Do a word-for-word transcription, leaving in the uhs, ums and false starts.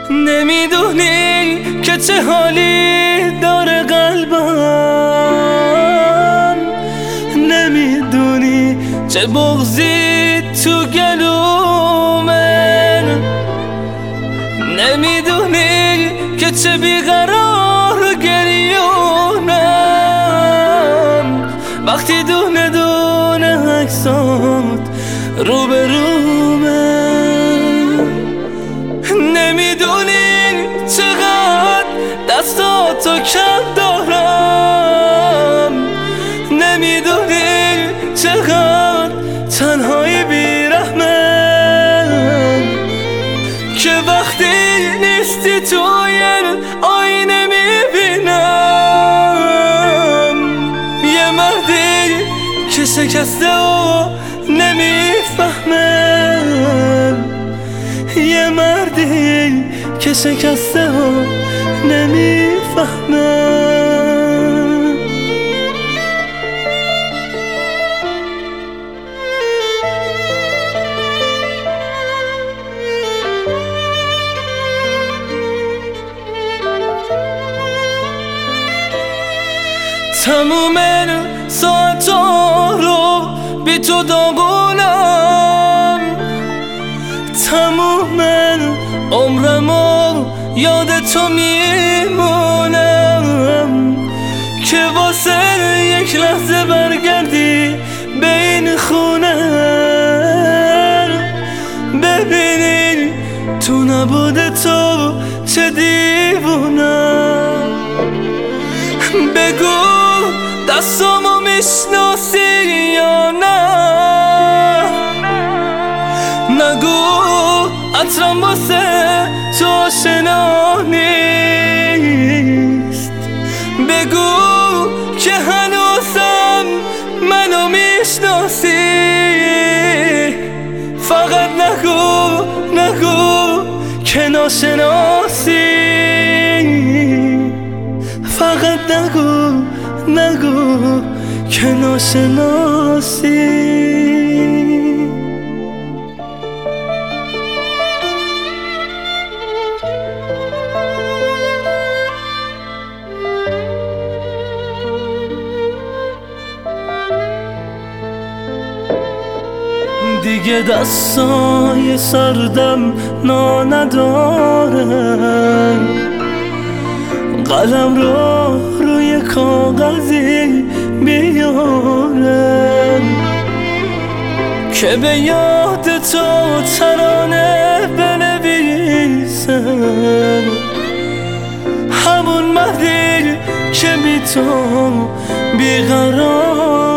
نمیدونی که چه حالی داره قلبم، نمیدونی چه بغضی تو گلومه، نمیدونی که چه بیقرار گریونم وقتی دونه دونه عکسات روبرومه. نمیدونی چقدر دستاتو کم دارم، نمیدونی چقدر تنهایی بیرحمم که وقتی نیستی توی آینه میبینم یه مردی که شکسته و نمیفهمم، یه مردی که شکسته و نمیفهمم. تموم ساعتا رو بی تو داغونم، تموم عمرمو یاد تو میمونم که واسه یک لحظه برگردی به این خونه، ببینی تو نبود تو چه دیوونم. بگو دستامو میشناسی یا نه، نگو عطرم واسه تو آشنا نیست، بگو که هنوزم منو میشناسی، فقط نگو نگو که ناشناسی، فقط نگو نگو که ناشناسی. دیگه دستای سردم نا نداره، قلم رو روی کاغذی بیارم که به یاد تو ترانه بنویسم، همون مردی که بی تو بیقرار